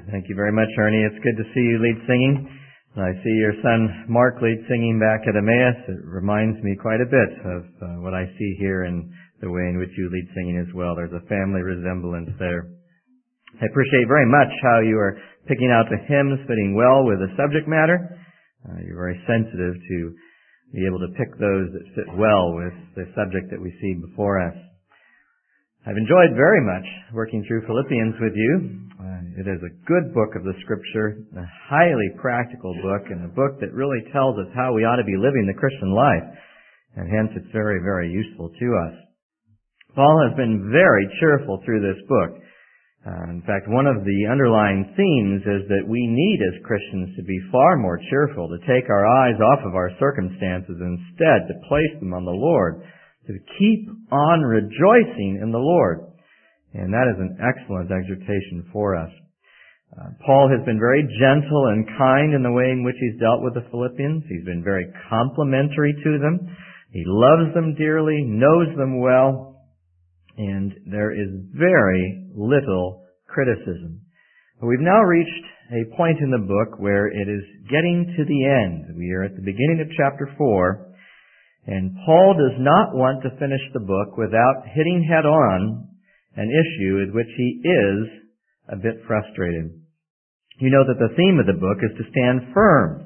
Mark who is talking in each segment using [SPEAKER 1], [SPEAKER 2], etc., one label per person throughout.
[SPEAKER 1] Thank you very much, Ernie. It's good to see you lead singing. I see your son Mark lead singing back at Emmaus. It reminds me quite a bit of what I see here and the way in which you lead singing as well. There's a family resemblance there. I appreciate very much how you are picking out the hymns fitting well with the subject matter. You're very sensitive to be able to pick those that fit well with the subject that we see before us. I've enjoyed very much working through Philippians with you. It is a good book of the Scripture, a highly practical book, and a book that really tells us how we ought to be living the Christian life. And hence it's very, very useful to us. Paul has been very cheerful through this book. In fact, one of the underlying themes is that we need as Christians to be far more cheerful, to take our eyes off of our circumstances and instead to place them on the Lord, to keep on rejoicing in the Lord. And that is an excellent exhortation for us. Paul has been very gentle and kind in the way in which he's dealt with the Philippians. He's been very complimentary to them. He loves them dearly, knows them well, and there is very little criticism. But we've now reached a point in the book where it is getting to the end. We are at the beginning of chapter 4, and Paul does not want to finish the book without hitting head on an issue with which he is a bit frustrated. You know that the theme of the book is to stand firm,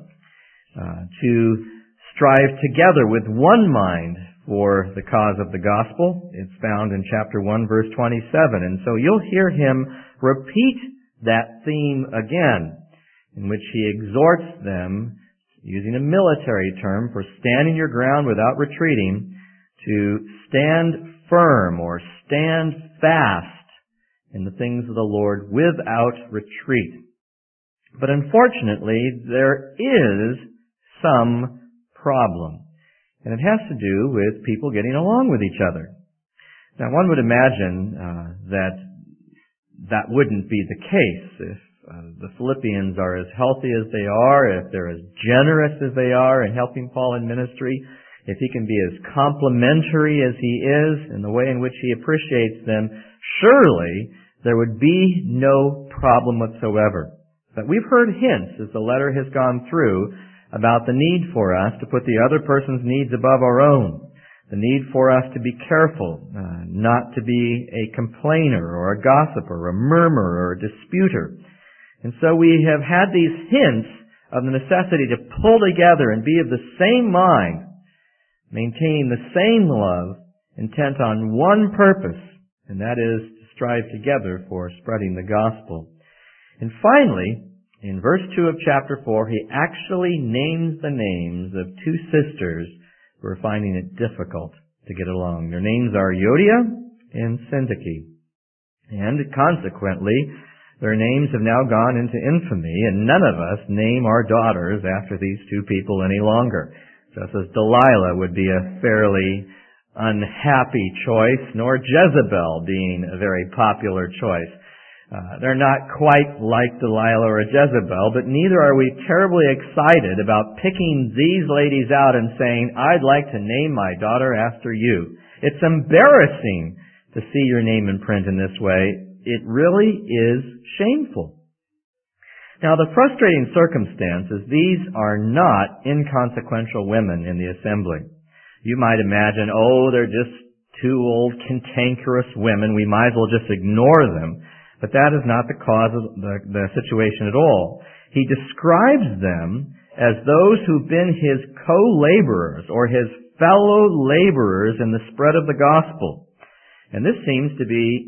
[SPEAKER 1] to strive together with one mind for the cause of the gospel. It's found in chapter 1, verse 27. And so you'll hear him repeat that theme again, in which he exhorts them, using a military term for standing your ground without retreating, to stand firm or stand fast in the things of the Lord without retreat. But unfortunately, there is some problem. And it has to do with people getting along with each other. Now, one would imagine that wouldn't be the case if the Philippians are as healthy as they are, if they're as generous as they are in helping Paul in ministry, if he can be as complimentary as he is in the way in which he appreciates them, surely there would be no problem whatsoever. But we've heard hints as the letter has gone through about the need for us to put the other person's needs above our own, the need for us to be careful, not to be a complainer or a gossiper, a murmurer or a disputer. And so we have had these hints of the necessity to pull together and be of the same mind, maintaining the same love, intent on one purpose, and that is to strive together for spreading the gospel. And finally, in verse 2 of chapter 4, he actually names the names of two sisters who are finding it difficult to get along. Their names are Euodia and Syntyche. And consequently, their names have now gone into infamy, and none of us name our daughters after these two people any longer. Just as Delilah would be a fairly unhappy choice, nor Jezebel being a very popular choice. They're not quite like Delilah or Jezebel, but neither are we terribly excited about picking these ladies out and saying, I'd like to name my daughter after you. It's embarrassing to see your name in print in this way. It really is shameful. Now, the frustrating circumstance is these are not inconsequential women in the assembly. You might imagine, they're just two old cantankerous women. We might as well just ignore them. But that is not the cause of the situation at all. He describes them as those who've been his co-laborers or his fellow laborers in the spread of the gospel. And this seems to be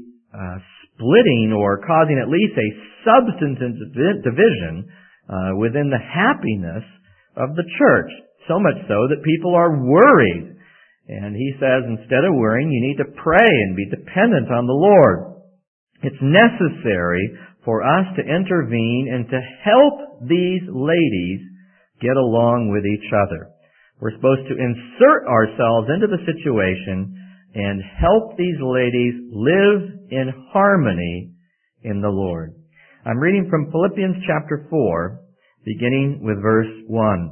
[SPEAKER 1] splitting or causing at least a substantive division within the happiness of the church. So much so that people are worried. And he says, instead of worrying, you need to pray and be dependent on the Lord. It's necessary for us to intervene and to help these ladies get along with each other. We're supposed to insert ourselves into the situation and help these ladies live in harmony in the Lord. I'm reading from Philippians chapter 4, beginning with verse 1.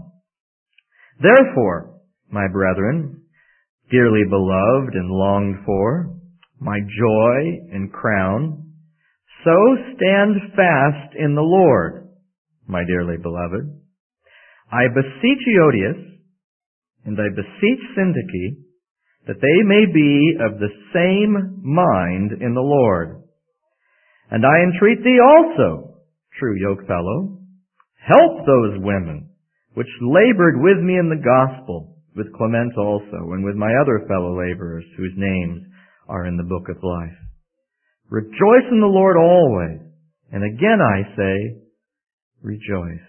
[SPEAKER 1] Therefore, my brethren, dearly beloved and longed for, my joy and crown, So stand fast in the Lord, my dearly beloved. I beseech Euodias, and I beseech Syntyche, that they may be of the same mind in the Lord. And I entreat thee also, true yokefellow, help those women which labored with me in the gospel, with Clement also, and with my other fellow laborers whose names are in the book of life. Rejoice in the Lord always, and again I say, rejoice.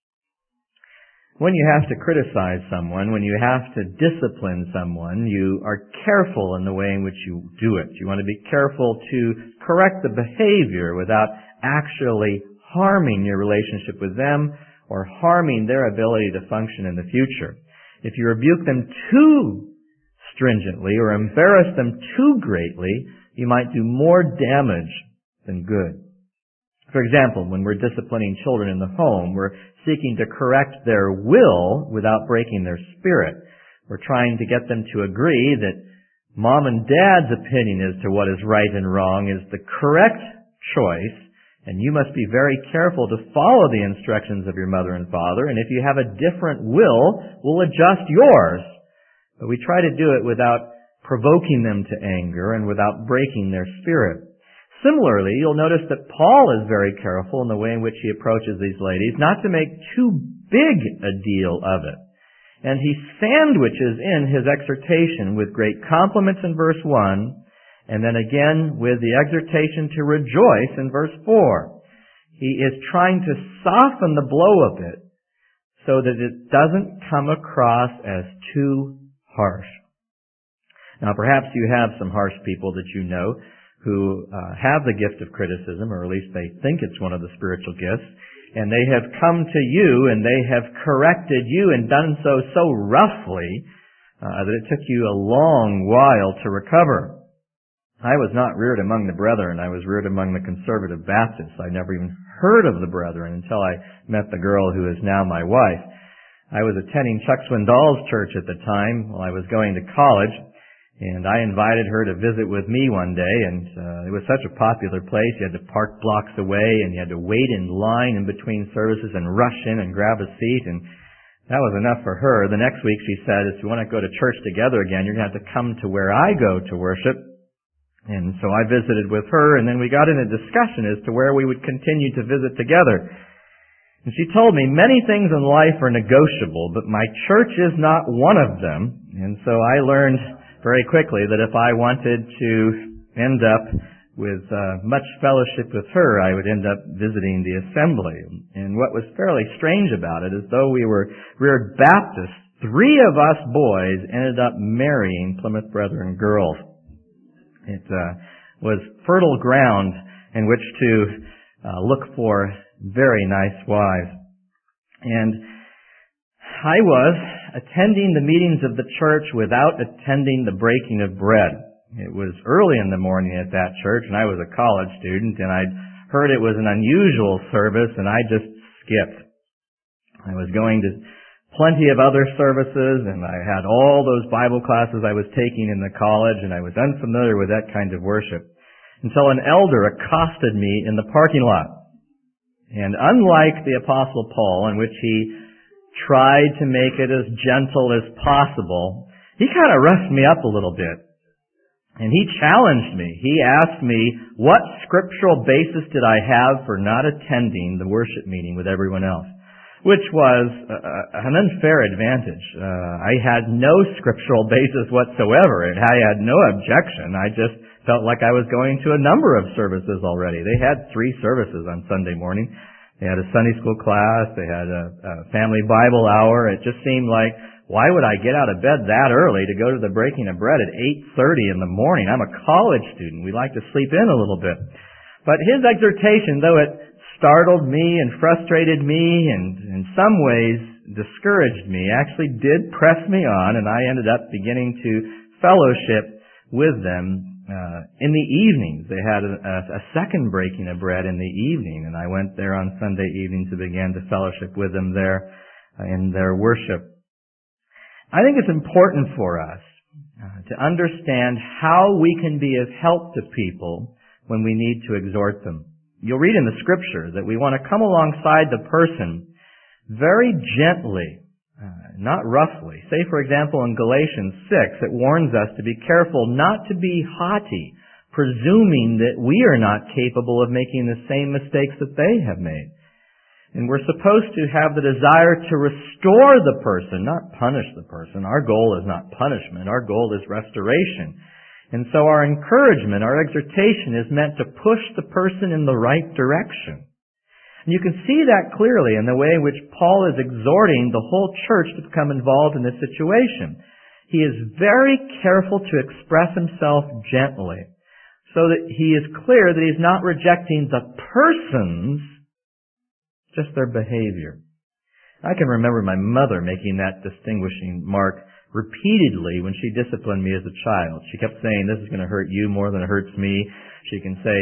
[SPEAKER 1] When you have to criticize someone, when you have to discipline someone, you are careful in the way in which you do it. You want to be careful to correct the behavior without actually harming your relationship with them or harming their ability to function in the future. If you rebuke them too stringently or embarrass them too greatly, you might do more damage than good. For example, when we're disciplining children in the home, we're seeking to correct their will without breaking their spirit. We're trying to get them to agree that mom and dad's opinion as to what is right and wrong is the correct choice, and you must be very careful to follow the instructions of your mother and father, and if you have a different will, we'll adjust yours. But we try to do it without provoking them to anger and without breaking their spirit. Similarly, you'll notice that Paul is very careful in the way in which he approaches these ladies, not to make too big a deal of it. And he sandwiches in his exhortation with great compliments in verse 1, and then again with the exhortation to rejoice in verse 4. He is trying to soften the blow a bit so that it doesn't come across as too harsh. Now, perhaps you have some harsh people that you know who have the gift of criticism, or at least they think it's one of the spiritual gifts, and they have come to you and they have corrected you and done so roughly that it took you a long while to recover. I was not reared among the brethren. I was reared among the conservative Baptists. I never even heard of the brethren until I met the girl who is now my wife. I was attending Chuck Swindoll's church at the time while I was going to college, and I invited her to visit with me one day, and it was such a popular place. You had to park blocks away, and you had to wait in line in between services and rush in and grab a seat, and that was enough for her. The next week she said, if you want to go to church together again, you're going to have to come to where I go to worship. And so I visited with her, and then we got in a discussion as to where we would continue to visit together. And she told me, many things in life are negotiable, but my church is not one of them. And so I learned very quickly that if I wanted to end up with much fellowship with her, I would end up visiting the assembly. And what was fairly strange about it is though we were reared Baptists, 3 of us boys ended up marrying Plymouth Brethren girls. It was fertile ground in which to look for very nice wives. And I was attending the meetings of the church without attending the breaking of bread. It was early in the morning at that church, and I was a college student, and I'd heard it was an unusual service, and I just skipped. I was going to plenty of other services, and I had all those Bible classes I was taking in the college, and I was unfamiliar with that kind of worship, until an elder accosted me in the parking lot. And unlike the Apostle Paul, in which he tried to make it as gentle as possible, he kind of roughed me up a little bit. And he challenged me. He asked me, what scriptural basis did I have for not attending the worship meeting with everyone else? Which was an unfair advantage. I had no scriptural basis whatsoever, and I had no objection. I just felt like I was going to a number of services already. They had 3 services on Sunday morning. They had a Sunday school class. They had a family Bible hour. It just seemed like, why would I get out of bed that early to go to the breaking of bread at 8:30 in the morning? I'm a college student. We like to sleep in a little bit. But his exhortation, though it startled me and frustrated me and in some ways discouraged me, actually did press me on, and I ended up beginning to fellowship with them in the evenings. They had a second breaking of bread in the evening, and I went there on Sunday evenings and began to fellowship with them there in their worship. I think it's important for us to understand how we can be of help to people when we need to exhort them. you'll read in the Scripture that we want to come alongside the person very gently, not roughly. Say, for example, in Galatians 6, it warns us to be careful not to be haughty, presuming that we are not capable of making the same mistakes that they have made. And we're supposed to have the desire to restore the person, not punish the person. Our goal is not punishment. Our goal is restoration. And so our encouragement, our exhortation is meant to push the person in the right direction. And you can see that clearly in the way in which Paul is exhorting the whole church to become involved in this situation. He is very careful to express himself gently, so that he is clear that he's not rejecting the persons, just their behavior. I can remember my mother making that distinguishing mark repeatedly when she disciplined me as a child. She kept saying, "This is going to hurt you more than it hurts me." She can say,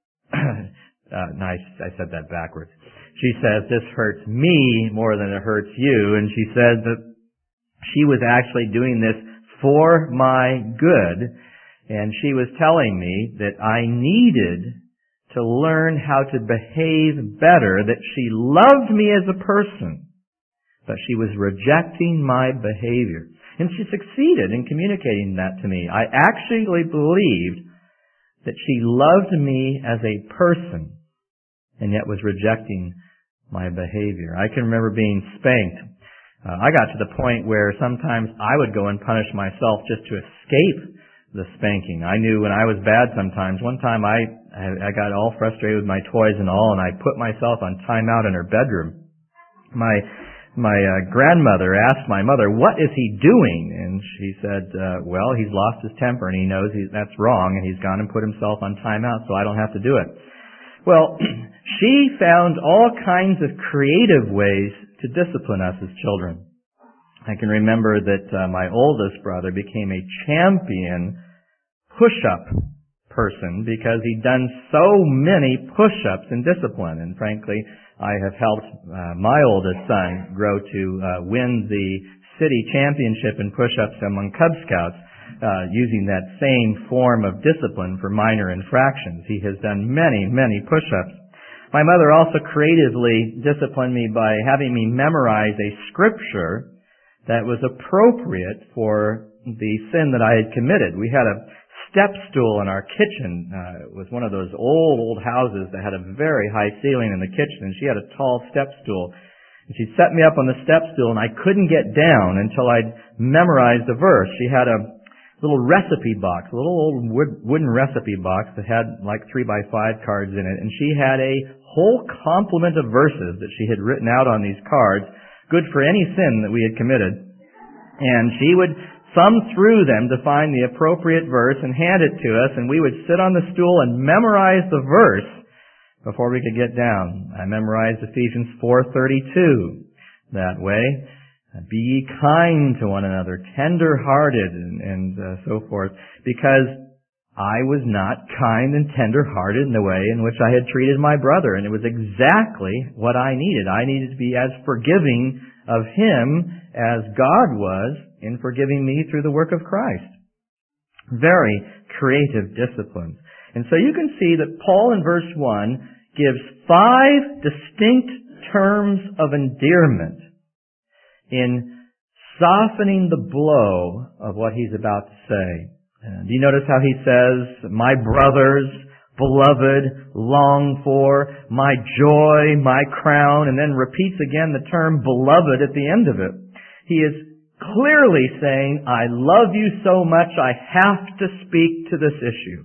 [SPEAKER 1] I said that backwards. She says, "This hurts me more than it hurts you." And she said that she was actually doing this for my good. And she was telling me that I needed to learn how to behave better, that she loved me as a person, but she was rejecting my behavior. And she succeeded in communicating that to me. I actually believed that she loved me as a person, and yet was rejecting my behavior. I can remember being spanked. I got to the point where sometimes I would go and punish myself just to escape the spanking. I knew when I was bad sometimes. One time I got all frustrated with my toys and all, and I put myself on timeout in her bedroom. My grandmother asked my mother, "What is he doing?" And she said, "Well, he's lost his temper and he knows that's wrong, and he's gone and put himself on timeout, so I don't have to do it." Well, she found all kinds of creative ways to discipline us as children. I can remember that my oldest brother became a champion push-up person because he'd done so many push-ups in discipline. And frankly, I have helped my oldest son grow to win the city championship in push-ups among Cub Scouts using that same form of discipline for minor infractions. He has done many, many push-ups. My mother also creatively disciplined me by having me memorize a scripture that was appropriate for the sin that I had committed. We had a step stool in our kitchen. It was one of those old houses that had a very high ceiling in the kitchen, and she had a tall step stool. And she set me up on the step stool, and I couldn't get down until I'd memorized a verse. She had a little recipe box, a little old wooden recipe box that had like 3x5 cards in it, and she had a whole complement of verses that she had written out on these cards, good for any sin that we had committed. And she would thumb through them to find the appropriate verse and hand it to us, and we would sit on the stool and memorize the verse before we could get down. I memorized Ephesians 4:32 that way. Be ye kind to one another, tender-hearted, and so forth, because I was not kind and tender-hearted in the way in which I had treated my brother, and it was exactly what I needed. I needed to be as forgiving of him as God was in forgiving me through the work of Christ. Very creative disciplines. And so you can see that Paul in verse 1 gives 5 distinct terms of endearment in softening the blow of what he's about to say. Do you notice how he says, "My brothers, beloved, longed for, my joy, my crown," and then repeats again the term beloved at the end of it. He is clearly saying, I love you so much I have to speak to this issue.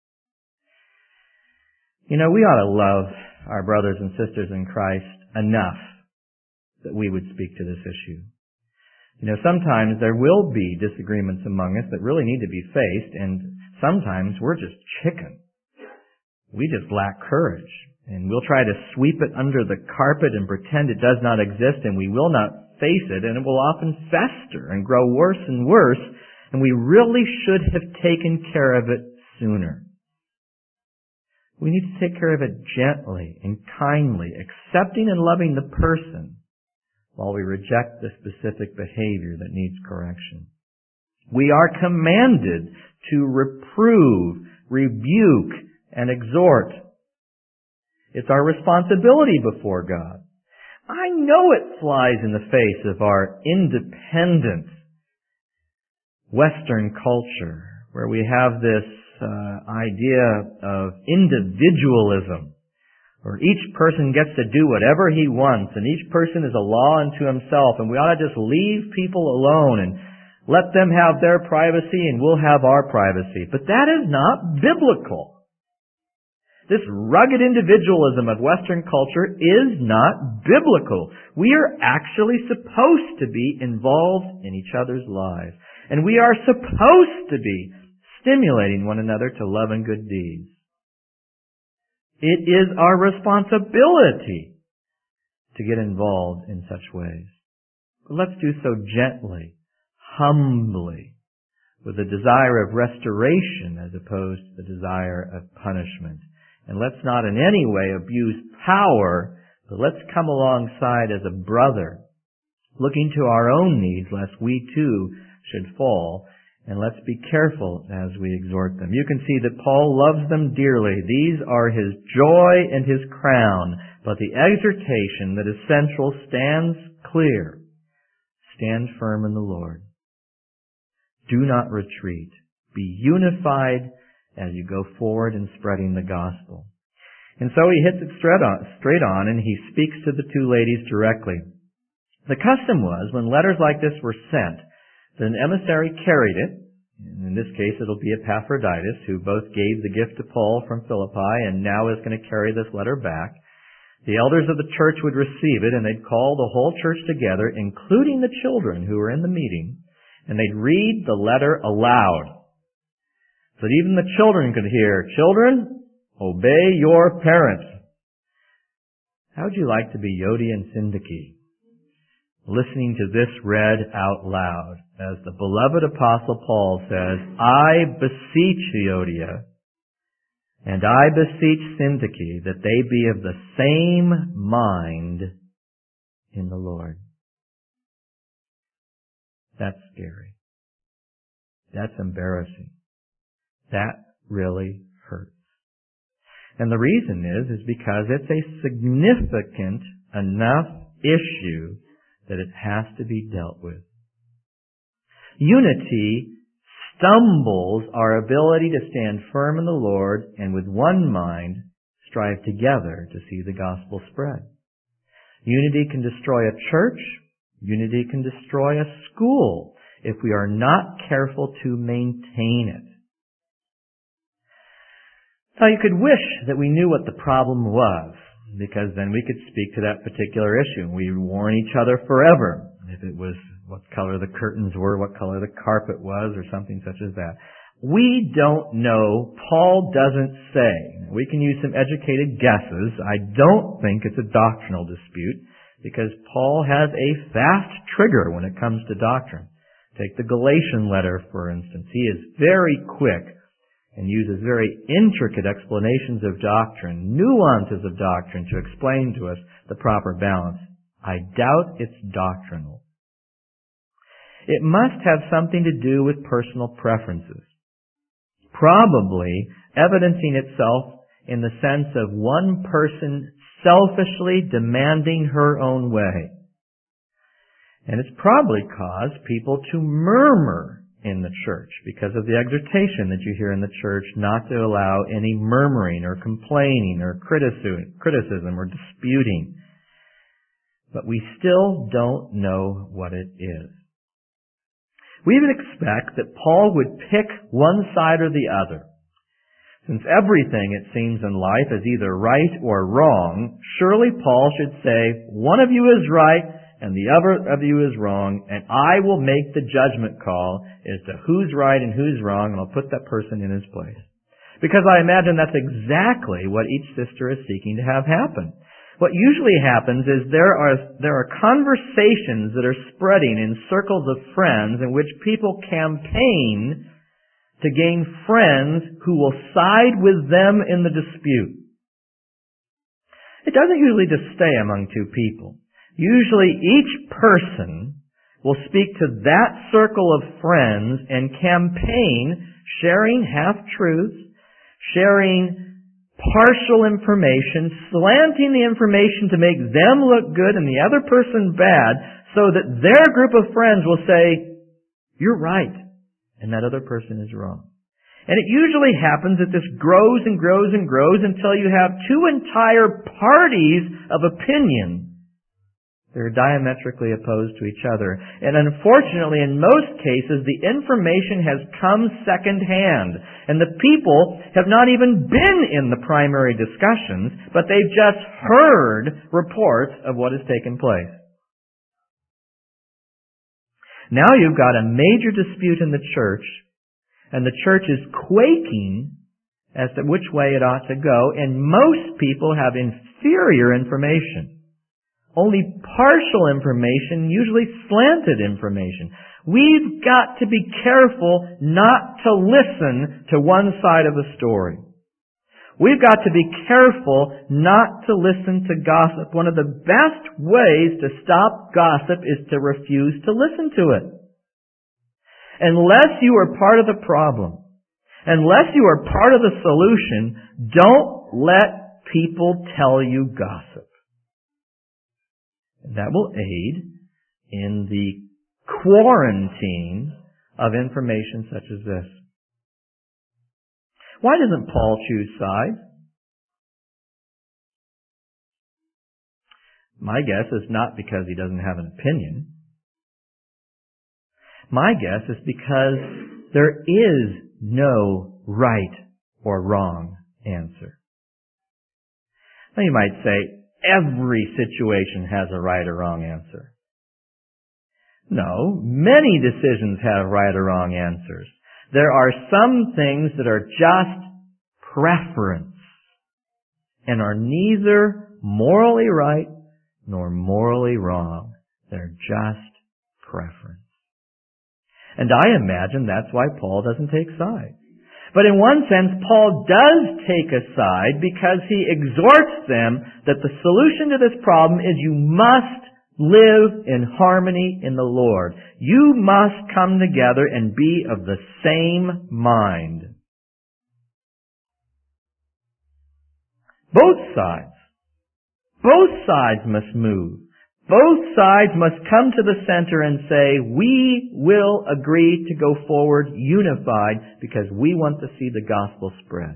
[SPEAKER 1] You know, we ought to love our brothers and sisters in Christ enough that we would speak to this issue. You know, sometimes there will be disagreements among us that really need to be faced, and sometimes we're just chicken. We just lack courage, and we'll try to sweep it under the carpet and pretend it does not exist, and we will not face it, and it will often fester and grow worse and worse, and we really should have taken care of it sooner. We need to take care of it gently and kindly, accepting and loving the person, while we reject the specific behavior that needs correction. We are commanded to reprove, rebuke, and exhort. It's our responsibility before God. I know it flies in the face of our independent Western culture, where we have this idea of individualism, where each person gets to do whatever he wants, and each person is a law unto himself, and we ought to just leave people alone and let them have their privacy and we'll have our privacy. But that is not biblical. This rugged individualism of Western culture is not biblical. We are actually supposed to be involved in each other's lives. And we are supposed to be stimulating one another to love and good deeds. It is our responsibility to get involved in such ways. But let's do so gently, humbly, with a desire of restoration as opposed to the desire of punishment. And let's not in any way abuse power, but let's come alongside as a brother, looking to our own needs, lest we too should fall. And let's be careful as we exhort them. You can see that Paul loves them dearly. These are his joy and his crown. But the exhortation that is central stands clear. Stand firm in the Lord. Do not retreat. Be unified as you go forward in spreading the gospel. And so he hits it straight on, and he speaks to the two ladies directly. The custom was, when letters like this were sent, that an emissary carried it. In this case, it'll be Epaphroditus, who both gave the gift to Paul from Philippi and now is going to carry this letter back. The elders of the church would receive it, and they'd call the whole church together, including the children who were in the meeting, and they'd read the letter aloud, so that even the children could hear, "Children, obey your parents." How would you like to be Euodia and Syntyche, listening to this read out loud, as the beloved Apostle Paul says, "I beseech Euodia, and I beseech Syntyche, that they be of the same mind in the Lord." That's scary. That's embarrassing. That really hurts. And the reason is because it's a significant enough issue that it has to be dealt with. Unity stumbles our ability to stand firm in the Lord and with one mind strive together to see the gospel spread. Unity can destroy a church. Unity can destroy a school if we are not careful to maintain it. Now, you could wish that we knew what the problem was, because then we could speak to that particular issue. We warn each other forever. If it was what color the curtains were, what color the carpet was, or something such as that. We don't know. Paul doesn't say. We can use some educated guesses. I don't think it's a doctrinal dispute, because Paul has a fast trigger when it comes to doctrine. Take the Galatian letter, for instance. He is very quick and uses very intricate explanations of doctrine, nuances of doctrine, to explain to us the proper balance. I doubt it's doctrinal. It must have something to do with personal preferences, probably evidencing itself in the sense of one person selfishly demanding her own way. And it's probably caused people to murmur in the church because of the exhortation that you hear in the church not to allow any murmuring or complaining or criticism or disputing. But we still don't know what it is. We would expect that Paul would pick one side or the other. Since everything, it seems, in life is either right or wrong, surely Paul should say, one of you is right and the other of you is wrong, and I will make the judgment call as to who's right and who's wrong, and I'll put that person in his place. Because I imagine that's exactly what each sister is seeking to have happen. What usually happens is there are conversations that are spreading in circles of friends in which people campaign to gain friends who will side with them in the dispute. It doesn't usually just stay among two people. Usually each person will speak to that circle of friends and campaign, sharing half-truths, sharing partial information, slanting the information to make them look good and the other person bad, so that their group of friends will say, "You're right," and that other person is wrong. And it usually happens that this grows and grows and grows until you have two entire parties of opinion. They're diametrically opposed to each other. And unfortunately, in most cases, the information has come secondhand. And the people have not even been in the primary discussions, but they've just heard reports of what has taken place. Now you've got a major dispute in the church, and the church is quaking as to which way it ought to go, and most people have inferior information. Only partial information, usually slanted information. We've got to be careful not to listen to one side of the story. We've got to be careful not to listen to gossip. One of the best ways to stop gossip is to refuse to listen to it. Unless you are part of the problem, unless you are part of the solution, don't let people tell you gossip. That will aid in the quarantine of information such as this. Why doesn't Paul choose sides? My guess is not because he doesn't have an opinion. My guess is because there is no right or wrong answer. Now you might say, every situation has a right or wrong answer. No, many decisions have right or wrong answers. There are some things that are just preference and are neither morally right nor morally wrong. They're just preference. And I imagine that's why Paul doesn't take sides. But in one sense, Paul does take a side because he exhorts them that the solution to this problem is you must live in harmony in the Lord. You must come together and be of the same mind. Both sides must move. Both sides must come to the center and say, we will agree to go forward unified because we want to see the gospel spread.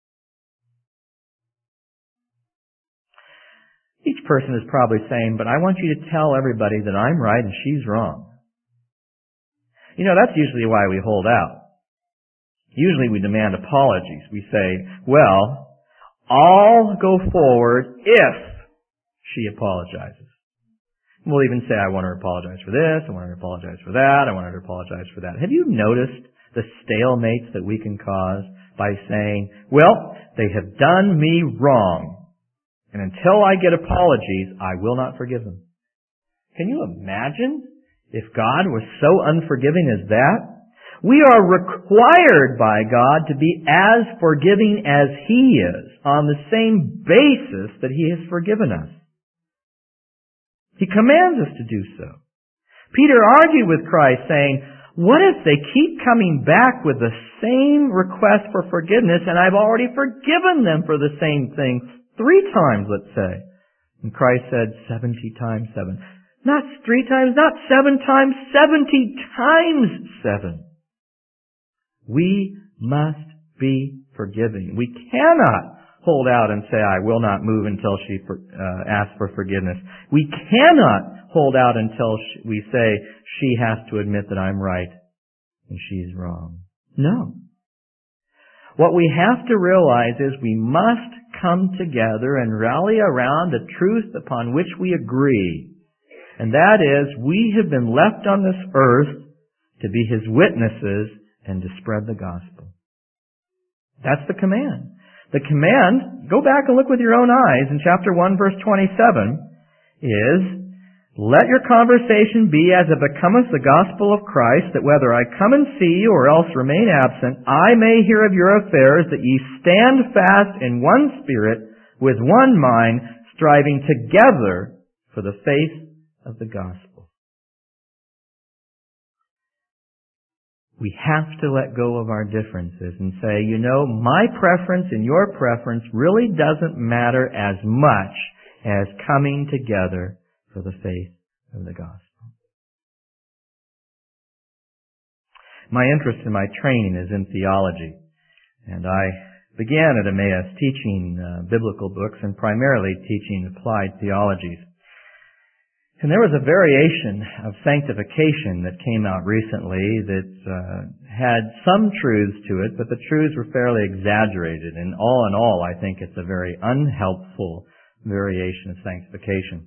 [SPEAKER 1] Each person is probably saying, but I want you to tell everybody that I'm right and she's wrong. You know, that's usually why we hold out. Usually we demand apologies. We say, well, I'll go forward if she apologizes. We'll even say, I want her to apologize for this, I want her to apologize for that, I want her to apologize for that. Have you noticed the stalemates that we can cause by saying, well, they have done me wrong, and until I get apologies, I will not forgive them? Can you imagine if God was so unforgiving as that? We are required by God to be as forgiving as He is, on the same basis that He has forgiven us. He commands us to do so. Peter argued with Christ saying, what if they keep coming back with the same request for forgiveness and I've already forgiven them for the same thing 3 times, let's say? And Christ said 70 times 7. Not 3 times, not 7 times, 70 times 7. We must be forgiving. We cannot hold out and say, I will not move until she asks for forgiveness. We cannot hold out until we say she has to admit that I'm right and she's wrong. No. What we have to realize is we must come together and rally around the truth upon which we agree. And that is, we have been left on this earth to be His witnesses and to spread the gospel. That's the command. The command, go back and look with your own eyes in chapter 1 verse 27, is, let your conversation be as it becometh the gospel of Christ, that whether I come and see you or else remain absent, I may hear of your affairs, that ye stand fast in one spirit, with one mind, striving together for the faith of the gospel. we have to let go of our differences and say, you know, my preference and your preference really doesn't matter as much as coming together for the faith of the gospel. My interest in my training is in theology, and I began at Emmaus teaching biblical books and primarily teaching applied theologies. And there was a variation of sanctification that came out recently that had some truths to it, but the truths were fairly exaggerated. And all in all, I think it's a very unhelpful variation of sanctification.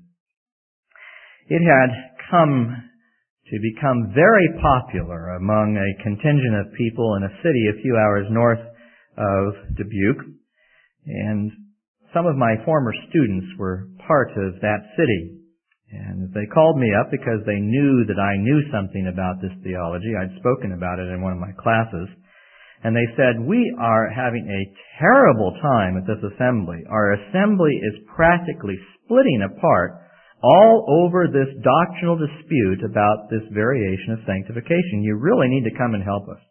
[SPEAKER 1] It had come to become very popular among a contingent of people in a city a few hours north of Dubuque. And some of my former students were part of that city. And they called me up because they knew that I knew something about this theology. I'd spoken about it in one of my classes. And they said, we are having a terrible time at this assembly. Our assembly is practically splitting apart all over this doctrinal dispute about this variation of sanctification. You really need to come and help us.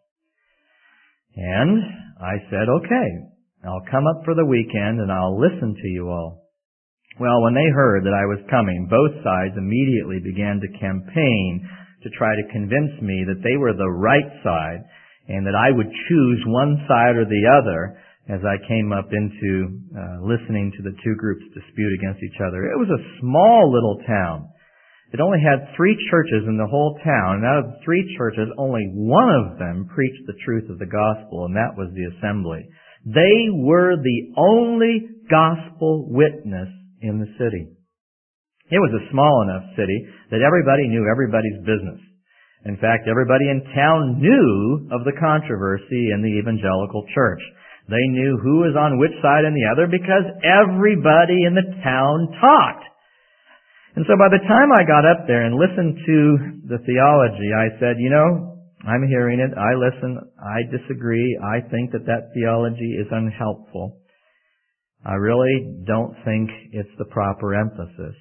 [SPEAKER 1] And I said, okay, I'll come up for the weekend and I'll listen to you all. Well, when they heard that I was coming, both sides immediately began to campaign to try to convince me that they were the right side and that I would choose one side or the other as I came up into listening to the two groups dispute against each other. It was a small little town. It only had 3 churches in the whole town, and out of the 3 churches, only one of them preached the truth of the gospel, and that was the assembly. They were the only gospel witness in the city. It was a small enough city that everybody knew everybody's business. In fact, everybody in town knew of the controversy in the evangelical church. They knew who was on which side and the other because everybody in the town talked. And so by the time I got up there and listened to the theology, I said, you know, I'm hearing it, I listen, I disagree, I think that theology is unhelpful. I really don't think it's the proper emphasis.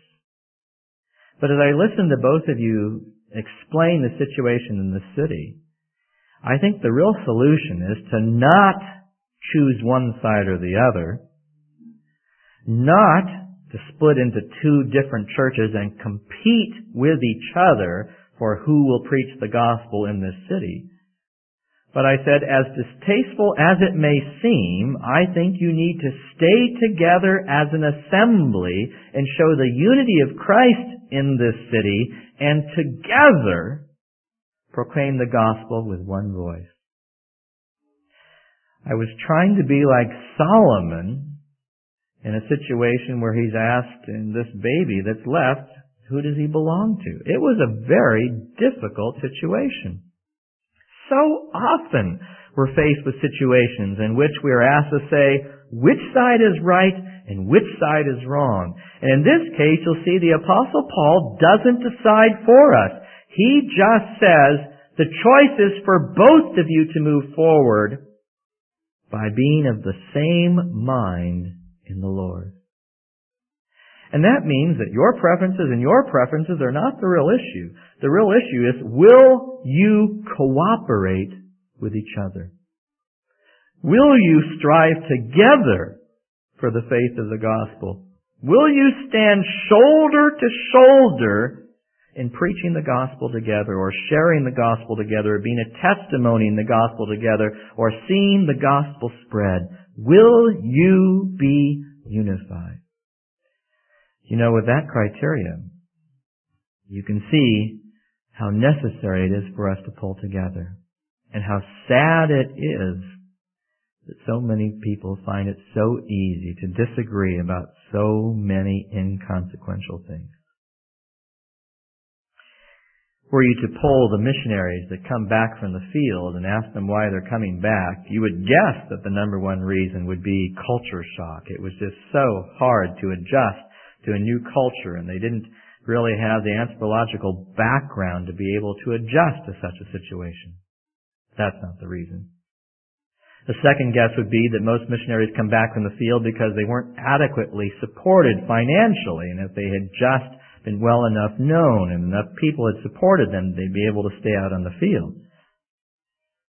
[SPEAKER 1] But as I listen to both of you explain the situation in the city, I think the real solution is to not choose one side or the other, not to split into 2 different churches and compete with each other for who will preach the gospel in this city. But I said, as distasteful as it may seem, I think you need to stay together as an assembly and show the unity of Christ in this city and together proclaim the gospel with one voice. I was trying to be like Solomon in a situation where he's asked, in this baby that's left, who does he belong to? It was a very difficult situation. So often we're faced with situations in which we are asked to say which side is right and which side is wrong. And in this case, you'll see the Apostle Paul doesn't decide for us. He just says the choice is for both of you to move forward by being of the same mind in the Lord. And that means that your preferences and your preferences are not the real issue. The real issue is, will you cooperate with each other? Will you strive together for the faith of the gospel? Will you stand shoulder to shoulder in preaching the gospel together, or sharing the gospel together, or being a testimony in the gospel together, or seeing the gospel spread? Will you be unified? You know, with that criteria, you can see how necessary it is for us to pull together, and how sad it is that so many people find it so easy to disagree about so many inconsequential things. Were you to poll the missionaries that come back from the field and ask them why they're coming back, you would guess that the number one reason would be culture shock. It was just so hard to adjust to a new culture, and they didn't really have the anthropological background to be able to adjust to such a situation. That's not the reason. The second guess would be that most missionaries come back from the field because they weren't adequately supported financially, and if they had just been well enough known and enough people had supported them, they'd be able to stay out on the field.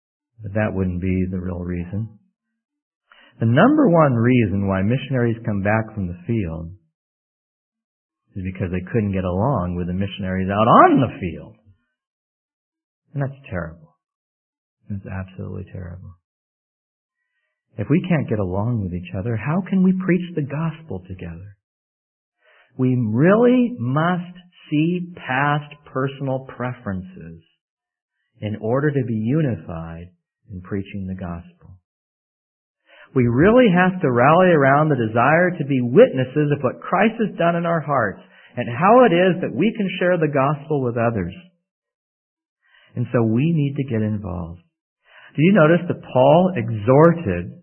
[SPEAKER 1] But that wouldn't be the real reason. The number one reason why missionaries come back from the field is because they couldn't get along with the missionaries out on the field. And that's terrible. It's absolutely terrible. If we can't get along with each other, how can we preach the gospel together? We really must see past personal preferences in order to be unified in preaching the gospel. We really have to rally around the desire to be witnesses of what Christ has done in our hearts and how it is that we can share the gospel with others. And so we need to get involved. Do you notice that Paul exhorted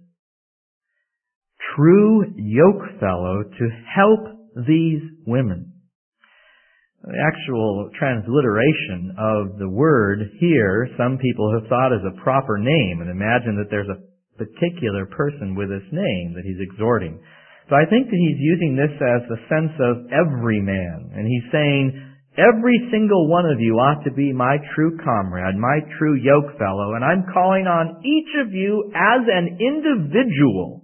[SPEAKER 1] true yokefellow to help these women? The actual transliteration of the word here, some people have thought is a proper name and imagine that there's a particular person with this name that he's exhorting. So I think that he's using this as the sense of every man. And he's saying, every single one of you ought to be my true comrade, my true yokefellow, and I'm calling on each of you as an individual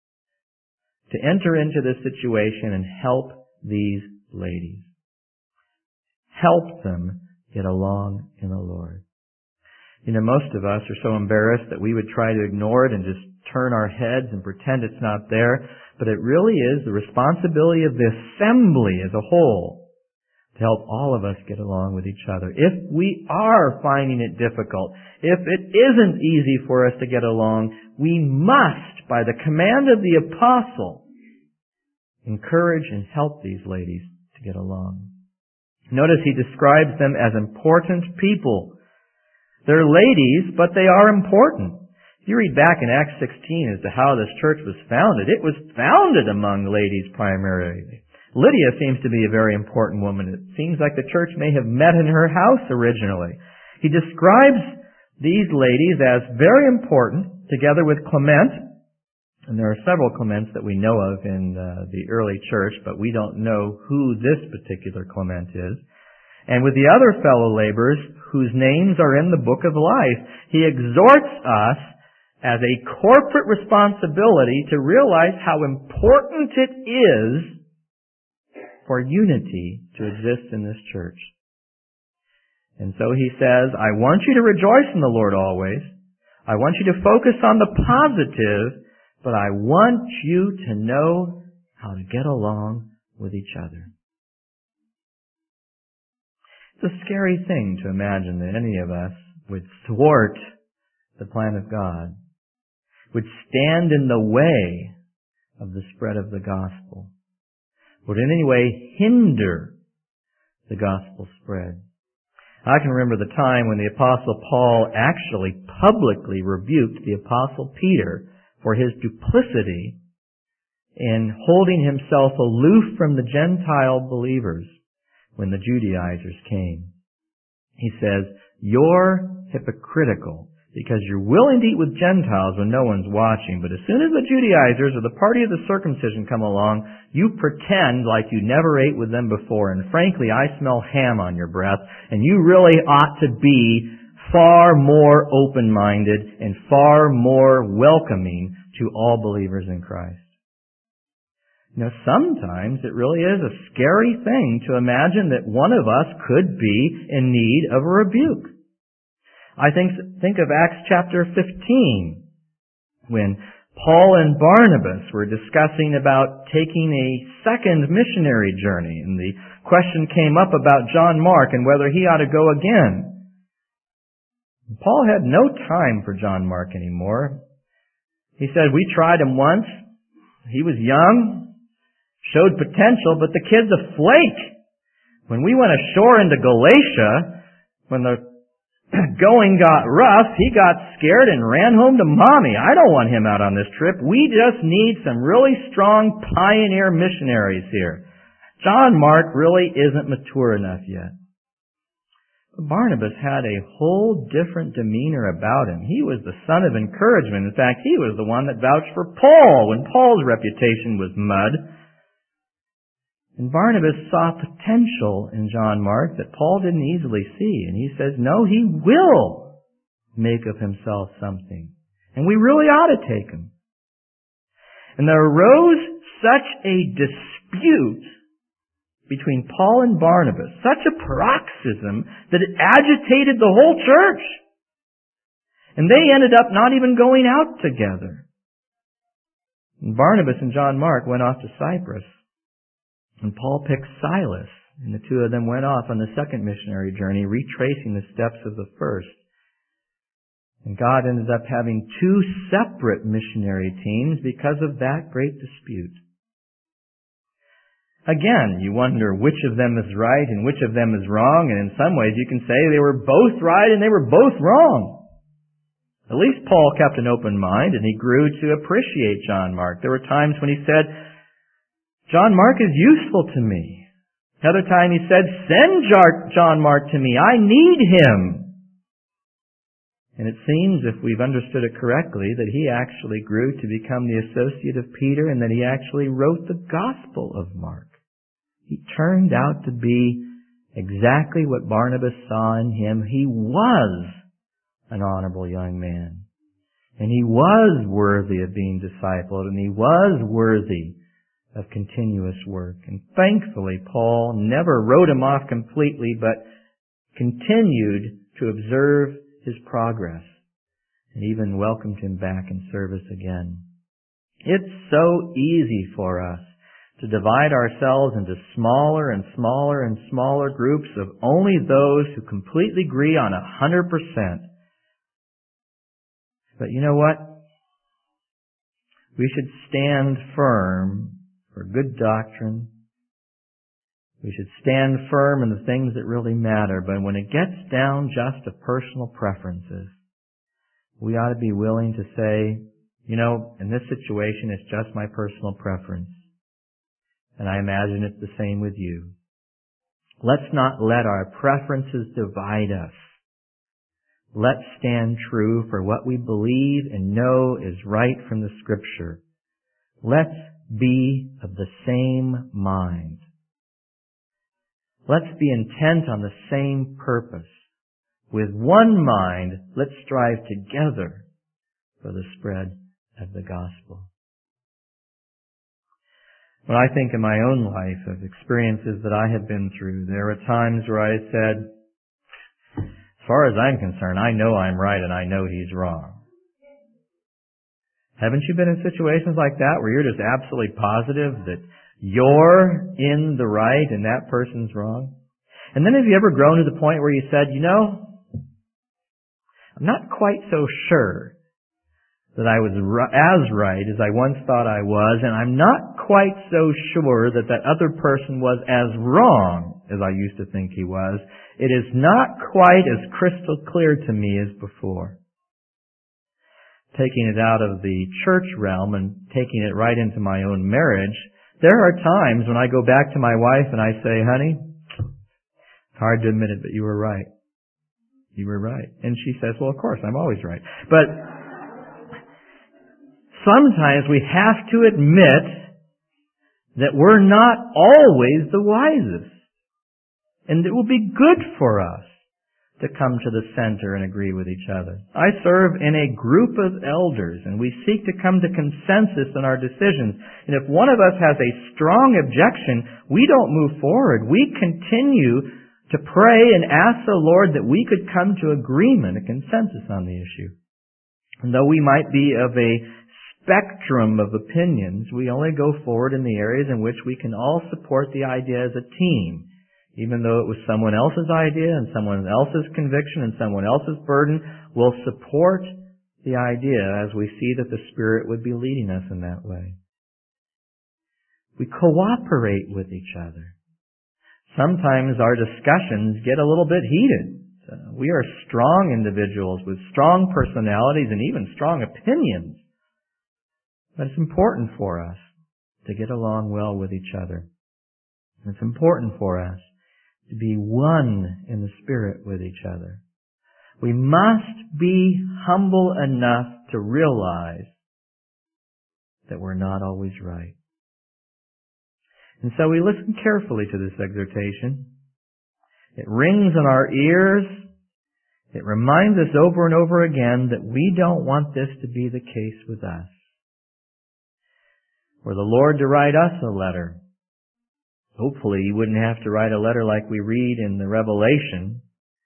[SPEAKER 1] to enter into this situation and help these ladies. Help them get along in the Lord. You know, most of us are so embarrassed that we would try to ignore it and just turn our heads and pretend it's not there. But it really is the responsibility of the assembly as a whole to help all of us get along with each other. If we are finding it difficult, if it isn't easy for us to get along, we must, by the command of the apostle, encourage and help these ladies to get along. Notice he describes them as important people. They're ladies, but they are important. If you read back in Acts 16 as to how this church was founded, it was founded among ladies primarily. Lydia seems to be a very important woman. It seems like the church may have met in her house originally. He describes these ladies as very important, together with Clement. And there are several Clements that we know of in the early church, but we don't know who this particular Clement is. And with the other fellow laborers whose names are in the book of life, he exhorts us as a corporate responsibility to realize how important it is for unity to exist in this church. And so he says, I want you to rejoice in the Lord always. I want you to focus on the positive, but I want you to know how to get along with each other. It's a scary thing to imagine that any of us would thwart the plan of God, would stand in the way of the spread of the gospel, would in any way hinder the gospel spread. I can remember the time when the Apostle Paul actually publicly rebuked the Apostle Peter for his duplicity in holding himself aloof from the Gentile believers when the Judaizers came. He says, you're hypocritical because you're willing to eat with Gentiles when no one's watching, but as soon as the Judaizers or the party of the circumcision come along, you pretend like you never ate with them before, and frankly, I smell ham on your breath, and you really ought to be far more open-minded and far more welcoming to all believers in Christ. You know, sometimes it really is a scary thing to imagine that one of us could be in need of a rebuke. I think of Acts chapter 15, when Paul and Barnabas were discussing about taking a second missionary journey, and the question came up about John Mark and whether he ought to go again. Paul had no time for John Mark anymore. He said, we tried him once. He was young, showed potential, but the kid's a flake. When we went ashore into Galatia, when the going got rough, he got scared and ran home to mommy. I don't want him out on this trip. We just need some really strong pioneer missionaries here. John Mark really isn't mature enough yet. Barnabas had a whole different demeanor about him. He was the son of encouragement. In fact, he was the one that vouched for Paul when Paul's reputation was mud. And Barnabas saw potential in John Mark that Paul didn't easily see. And he says, no, he will make of himself something. And we really ought to take him. And there arose such a dispute between Paul and Barnabas, such a paroxysm, that it agitated the whole church. And they ended up not even going out together. And Barnabas and John Mark went off to Cyprus. And Paul picked Silas, and the two of them went off on the second missionary journey, retracing the steps of the first. And God ended up having two separate missionary teams because of that great dispute. Again, you wonder which of them is right and which of them is wrong, and in some ways you can say they were both right and they were both wrong. At least Paul kept an open mind, and he grew to appreciate John Mark. There were times when he said, John Mark is useful to me. Another time he said, send John Mark to me. I need him. And it seems, if we've understood it correctly, that he actually grew to become the associate of Peter, and that he actually wrote the Gospel of Mark. He turned out to be exactly what Barnabas saw in him. He was an honorable young man. And he was worthy of being discipled, and he was worthy of continuous work. And thankfully, Paul never wrote him off completely, but continued to observe his progress, and even welcomed him back in service again. It's so easy for us to divide ourselves into smaller and smaller and smaller groups of only those who completely agree on 100%. But you know what? We should stand firm for good doctrine. We should stand firm in the things that really matter, but when it gets down just to personal preferences, we ought to be willing to say, you know, in this situation it's just my personal preference. And I imagine it's the same with you. Let's not let our preferences divide us. Let's stand true for what we believe and know is right from the Scripture. Let's be of the same mind. Let's be intent on the same purpose. With one mind, let's strive together for the spread of the gospel. When I think in my own life of experiences that I have been through, there are times where I said, as far as I'm concerned, I know I'm right and I know he's wrong. Haven't you been in situations like that where you're just absolutely positive that you're in the right and that person's wrong? And then have you ever grown to the point where you said, you know, I'm not quite so sure that I was as right as I once thought I was, and I'm not quite so sure that that other person was as wrong as I used to think he was. It is not quite as crystal clear to me as before. Taking it out of the church realm and taking it right into my own marriage, there are times when I go back to my wife and I say, honey, it's hard to admit it, but you were right. You were right. And she says, well, of course, I'm always right. But sometimes we have to admit that we're not always the wisest. And it will be good for us to come to the center and agree with each other. I serve in a group of elders, and we seek to come to consensus in our decisions. And if one of us has a strong objection, we don't move forward. We continue to pray and ask the Lord that we could come to agreement, a consensus on the issue. And though we might be of a spectrum of opinions, we only go forward in the areas in which we can all support the idea as a team. Even though it was someone else's idea and someone else's conviction and someone else's burden, we'll support the idea as we see that the Spirit would be leading us in that way. We cooperate with each other. Sometimes our discussions get a little bit heated. We are strong individuals with strong personalities and even strong opinions. But it's important for us to get along well with each other. It's important for us to be one in the Spirit with each other. We must be humble enough to realize that we're not always right. And so we listen carefully to this exhortation. It rings in our ears, It reminds us over and over again that we don't want this to be the case with us. For the Lord to write us a letter. Hopefully you wouldn't have to write a letter like we read in the Revelation.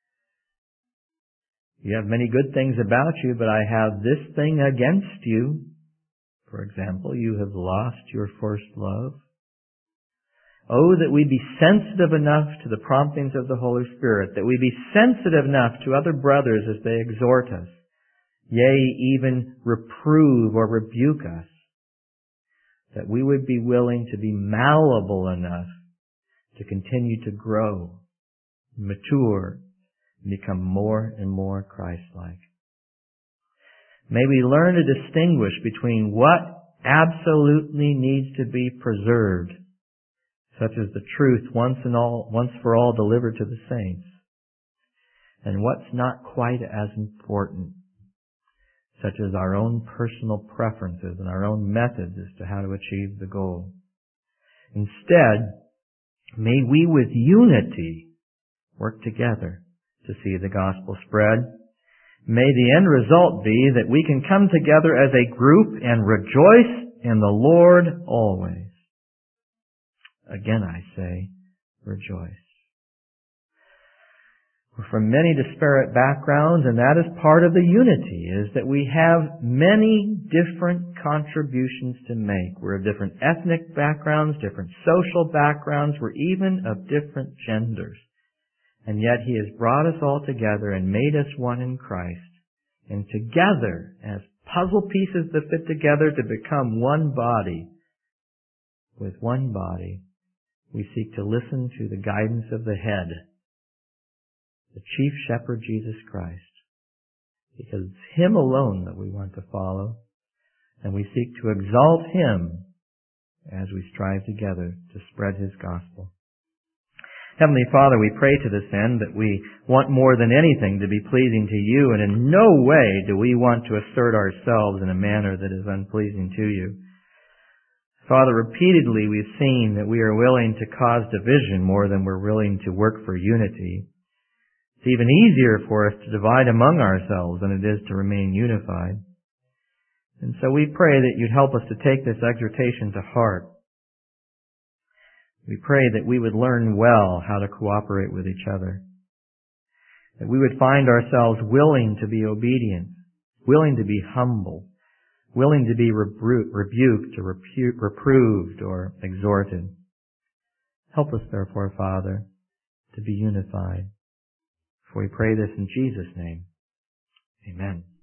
[SPEAKER 1] You have many good things about you, but I have this thing against you. For example, you have lost your first love. Oh, that we be sensitive enough to the promptings of the Holy Spirit, that we be sensitive enough to other brothers as they exhort us, yea, even reprove or rebuke us, that we would be willing to be malleable enough to continue to grow, mature, and become more and more Christ-like. May we learn to distinguish between what absolutely needs to be preserved, such as the truth once for all delivered to the saints, and what's not quite as important, such as our own personal preferences and our own methods as to how to achieve the goal. Instead, may we with unity work together to see the gospel spread. May the end result be that we can come together as a group and rejoice in the Lord always. Again I say, rejoice. We're from many disparate backgrounds, and that is part of the unity, is that we have many different contributions to make. We're of different ethnic backgrounds, different social backgrounds, we're even of different genders. And yet He has brought us all together and made us one in Christ. And together, as puzzle pieces that fit together to become one body, with one body, we seek to listen to the guidance of the head, the chief shepherd, Jesus Christ, because it's Him alone that we want to follow, and we seek to exalt Him as we strive together to spread His gospel. Heavenly Father, we pray to this end that we want more than anything to be pleasing to You, and in no way do we want to assert ourselves in a manner that is unpleasing to You. Father, repeatedly we've seen that we are willing to cause division more than we're willing to work for unity. It's even easier for us to divide among ourselves than it is to remain unified. And so we pray that You'd help us to take this exhortation to heart. We pray that we would learn well how to cooperate with each other. That we would find ourselves willing to be obedient, willing to be humble, willing to be rebuked or reproved or exhorted. Help us, therefore, Father, to be unified. For we pray this in Jesus' name. Amen.